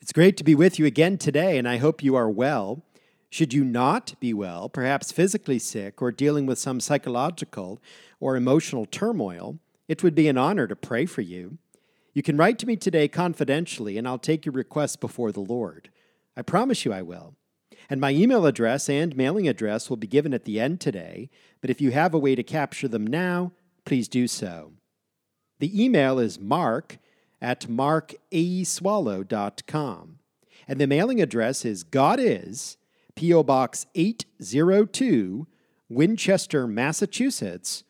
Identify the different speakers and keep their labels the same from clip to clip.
Speaker 1: It's great to be with you again today, and I hope you are well. Should you not be well, perhaps physically sick or dealing with some psychological or emotional turmoil, it would be an honor to pray for you. You can write to me today confidentially, and I'll take your requests before the Lord. I promise you I will. And my email address and mailing address will be given at the end today, but if you have a way to capture them now, please do so. The email is mark@markaeswallow.com, and the mailing address is God Is, P.O. Box 802, Winchester, Massachusetts,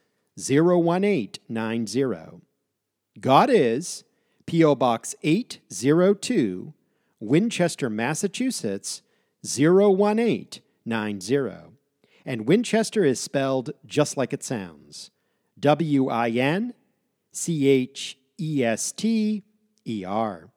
Speaker 1: 01890. God Is, P.O. Box 802, Winchester, Massachusetts, 01890. And Winchester is spelled just like it sounds. Winchester.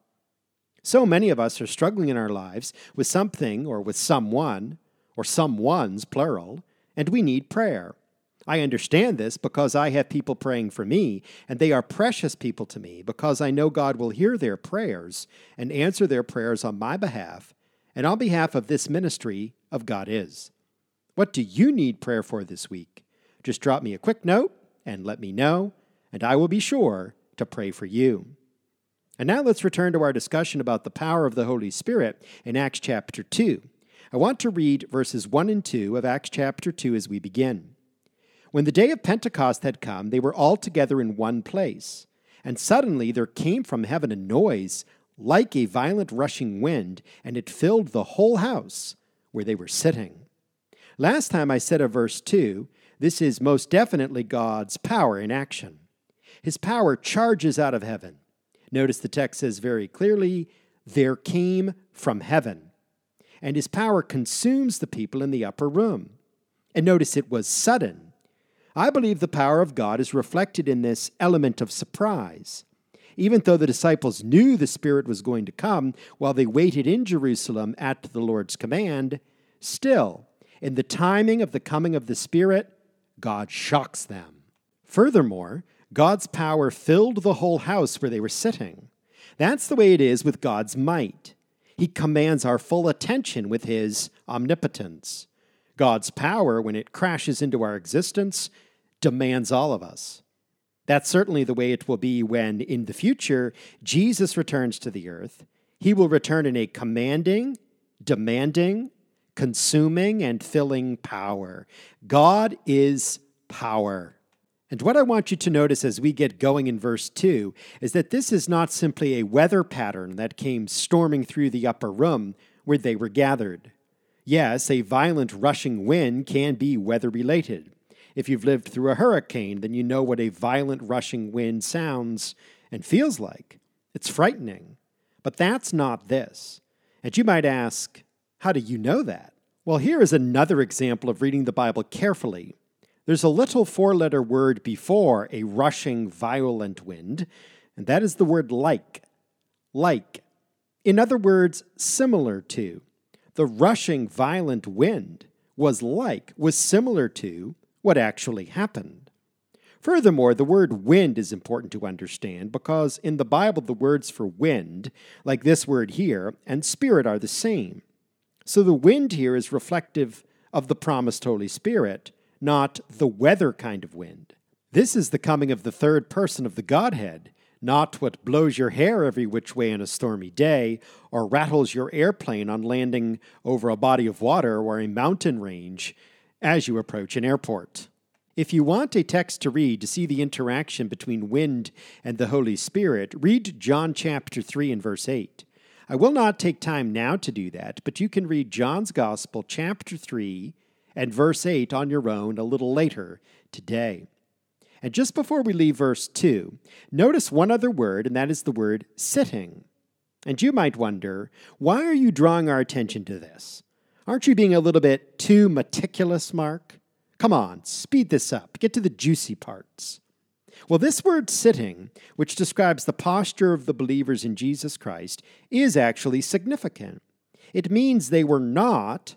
Speaker 1: So many of us are struggling in our lives with something or with someone, or someones, plural, and we need prayer. I understand this because I have people praying for me, and they are precious people to me because I know God will hear their prayers and answer their prayers on my behalf and on behalf of this ministry of God Is. What do you need prayer for this week? Just drop me a quick note and let me know, and I will be sure to pray for you. And now let's return to our discussion about the power of the Holy Spirit in Acts chapter 2. I want to read verses 1 and 2 of Acts chapter 2 as we begin. When the day of Pentecost had come, they were all together in one place. And suddenly there came from heaven a noise like a violent rushing wind, and it filled the whole house where they were sitting. Last time I said of verse 2, this is most definitely God's power in action. His power charges out of heaven. Notice the text says very clearly, there came from heaven. And his power consumes the people in the upper room. And notice it was sudden. I believe the power of God is reflected in this element of surprise. Even though the disciples knew the Spirit was going to come while they waited in Jerusalem at the Lord's command, still, in the timing of the coming of the Spirit, God shocks them. Furthermore, God's power filled the whole house where they were sitting. That's the way it is with God's might. He commands our full attention with his omnipotence. God's power, when it crashes into our existence, demands all of us. That's certainly the way it will be when, in the future, Jesus returns to the earth. He will return in a commanding, demanding, consuming, and filling power. God is power. And what I want you to notice as we get going in verse 2 is that this is not simply a weather pattern that came storming through the upper room where they were gathered. Yes, a violent rushing wind can be weather-related. If you've lived through a hurricane, then you know what a violent rushing wind sounds and feels like. It's frightening. But that's not this. And you might ask, how do you know that? Well, here is another example of reading the Bible carefully. There's a little four-letter word before a rushing, violent wind, and that is the word like. Like. In other words, similar to. The rushing, violent wind was similar to what actually happened. Furthermore, the word wind is important to understand because in the Bible the words for wind, like this word here, and spirit are the same. So the wind here is reflective of the promised Holy Spirit, not the weather kind of wind. This is the coming of the third person of the Godhead, not what blows your hair every which way on a stormy day or rattles your airplane on landing over a body of water or a mountain range as you approach an airport. If you want a text to read to see the interaction between wind and the Holy Spirit, read John chapter 3 and verse 8. I will not take time now to do that, but you can read John's Gospel chapter 3 and verse 8 on your own a little later today. And just before we leave verse 2, notice one other word, and that is the word sitting. And you might wonder, why are you drawing our attention to this? Aren't you being a little bit too meticulous, Mark? Come on, speed this up. Get to the juicy parts. Well, this word sitting, which describes the posture of the believers in Jesus Christ, is actually significant. It means they were not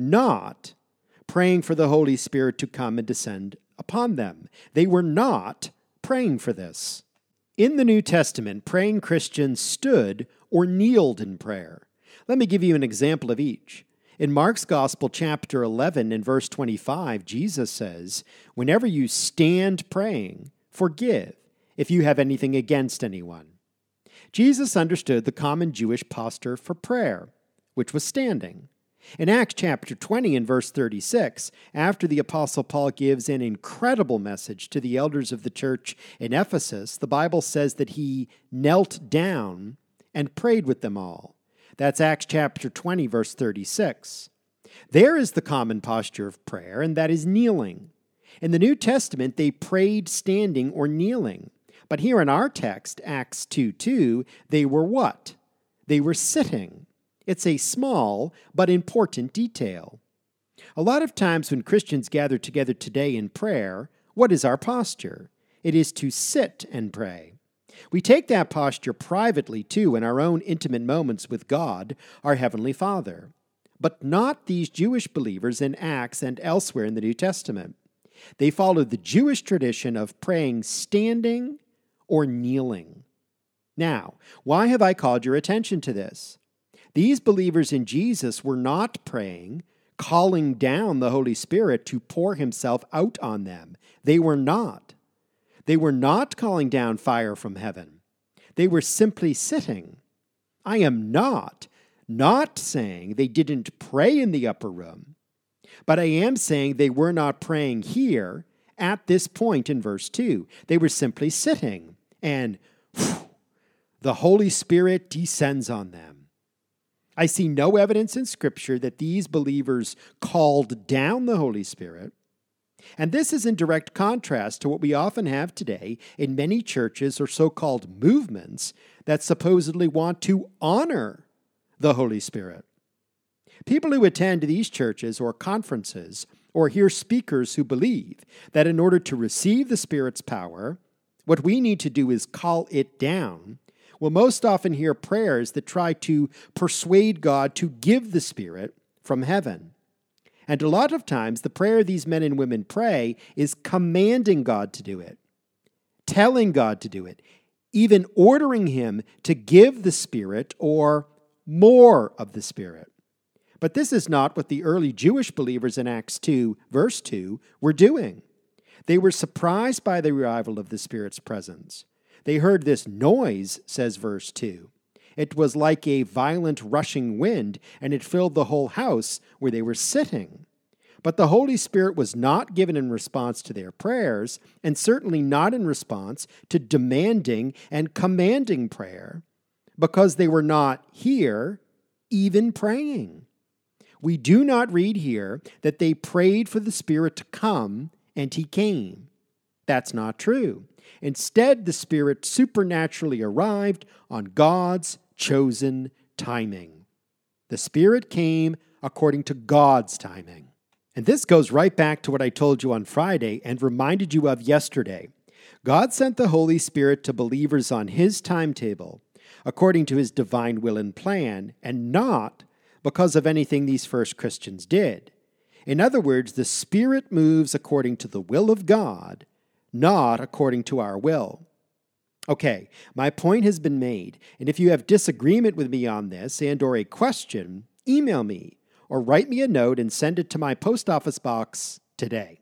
Speaker 1: praying for the Holy Spirit to come and descend upon them. They were not praying for this. In the New Testament, praying Christians stood or kneeled in prayer. Let me give you an example of each. In Mark's Gospel, chapter 11, and verse 25, Jesus says, "Whenever you stand praying, forgive if you have anything against anyone." Jesus understood the common Jewish posture for prayer, which was standing. In Acts chapter 20 and verse 36, after the Apostle Paul gives an incredible message to the elders of the church in Ephesus, the Bible says that he knelt down and prayed with them all. That's Acts chapter 20, verse 36. There is the common posture of prayer, and that is kneeling. In the New Testament, they prayed standing or kneeling. But here in our text, Acts 2:2, they were what? They were sitting. It's a small but important detail. A lot of times when Christians gather together today in prayer, what is our posture? It is to sit and pray. We take that posture privately, too, in our own intimate moments with God, our Heavenly Father. But not these Jewish believers in Acts and elsewhere in the New Testament. They followed the Jewish tradition of praying standing or kneeling. Now, why have I called your attention to this? These believers in Jesus were not praying, calling down the Holy Spirit to pour Himself out on them. They were not. They were not calling down fire from heaven. They were simply sitting. I am not saying they didn't pray in the upper room, but I am saying they were not praying here at this point in verse 2. They were simply sitting, and the Holy Spirit descends on them. I see no evidence in Scripture that these believers called down the Holy Spirit. And this is in direct contrast to what we often have today in many churches or so-called movements that supposedly want to honor the Holy Spirit. People who attend these churches or conferences or hear speakers who believe that in order to receive the Spirit's power, what we need to do is call it down, will most often hear prayers that try to persuade God to give the Spirit from heaven. And a lot of times, the prayer these men and women pray is commanding God to do it, telling God to do it, even ordering Him to give the Spirit or more of the Spirit. But this is not what the early Jewish believers in Acts 2, verse 2, were doing. They were surprised by the arrival of the Spirit's presence. They heard this noise, says verse 2. It was like a violent rushing wind, and it filled the whole house where they were sitting. But the Holy Spirit was not given in response to their prayers, and certainly not in response to demanding and commanding prayer, because they were not here even praying. We do not read here that they prayed for the Spirit to come, and He came. That's not true. Instead, the Spirit supernaturally arrived on God's chosen timing. The Spirit came according to God's timing. And this goes right back to what I told you on Friday and reminded you of yesterday. God sent the Holy Spirit to believers on His timetable, according to His divine will and plan, and not because of anything these first Christians did. In other words, the Spirit moves according to the will of God, not according to our will. Okay, my point has been made, and if you have disagreement with me on this and/or a question, email me or write me a note and send it to my post office box today.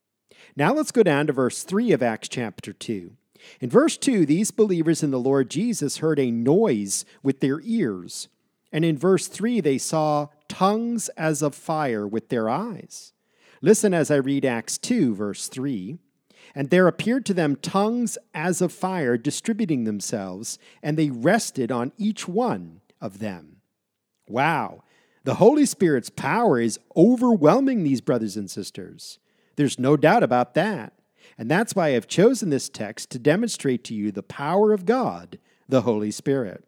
Speaker 1: Now let's go down to verse 3 of Acts chapter 2. In verse 2, these believers in the Lord Jesus heard a noise with their ears, and in verse 3, they saw tongues as of fire with their eyes. Listen as I read Acts 2, verse 3. And there appeared to them tongues as of fire distributing themselves, and they rested on each one of them. Wow, the Holy Spirit's power is overwhelming these brothers and sisters. There's no doubt about that. And that's why I've chosen this text to demonstrate to you the power of God, the Holy Spirit.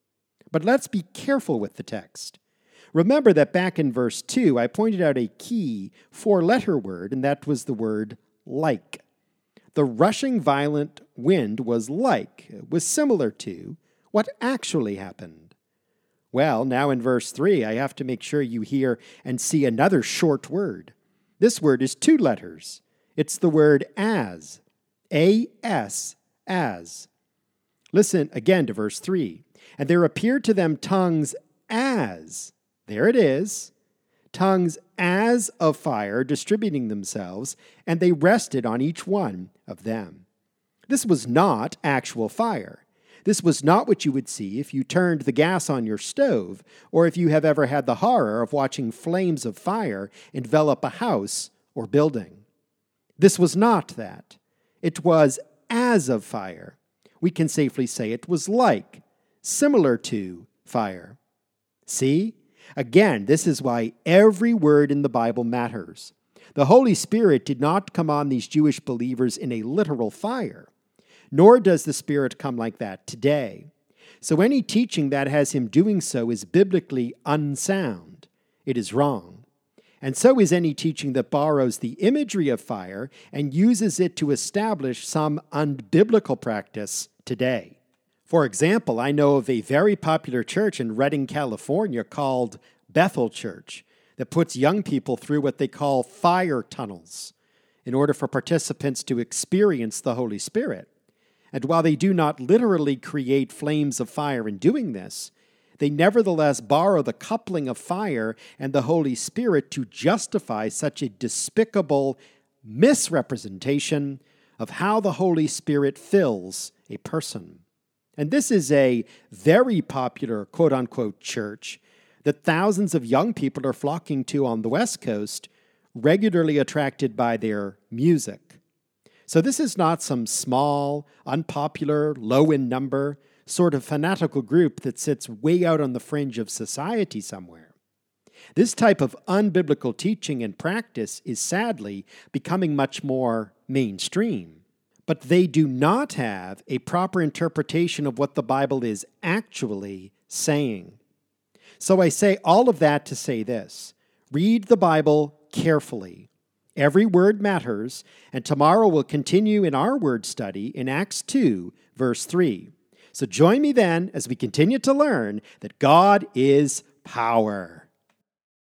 Speaker 1: But let's be careful with the text. Remember that back in verse 2, I pointed out a key four-letter word, and that was the word like. The rushing violent wind was similar to what actually happened. Well, now in verse 3, I have to make sure you hear and see another short word. This word is two letters. It's the word as, A-S, as. Listen again to verse 3. And there appeared to them tongues as, there it is, tongues as of fire distributing themselves, and they rested on each one of them. This was not actual fire. This was not what you would see if you turned the gas on your stove, or if you have ever had the horror of watching flames of fire envelop a house or building. This was not that. It was as of fire. We can safely say it was like, similar to fire. See? Again, this is why every word in the Bible matters. The Holy Spirit did not come on these Jewish believers in a literal fire, nor does the Spirit come like that today. So any teaching that has him doing so is biblically unsound. It is wrong. And so is any teaching that borrows the imagery of fire and uses it to establish some unbiblical practice today. For example, I know of a very popular church in Redding, California called Bethel Church that puts young people through what they call fire tunnels in order for participants to experience the Holy Spirit. And while they do not literally create flames of fire in doing this, they nevertheless borrow the coupling of fire and the Holy Spirit to justify such a despicable misrepresentation of how the Holy Spirit fills a person. And this is a very popular quote-unquote church that thousands of young people are flocking to on the West Coast, regularly attracted by their music. So this is not some small, unpopular, low in number, sort of fanatical group that sits way out on the fringe of society somewhere. This type of unbiblical teaching and practice is sadly becoming much more mainstream. But they do not have a proper interpretation of what the Bible is actually saying. So I say all of that to say this: read the Bible carefully. Every word matters, and tomorrow we'll continue in our word study in Acts 2, verse 3. So join me then as we continue to learn that God is power.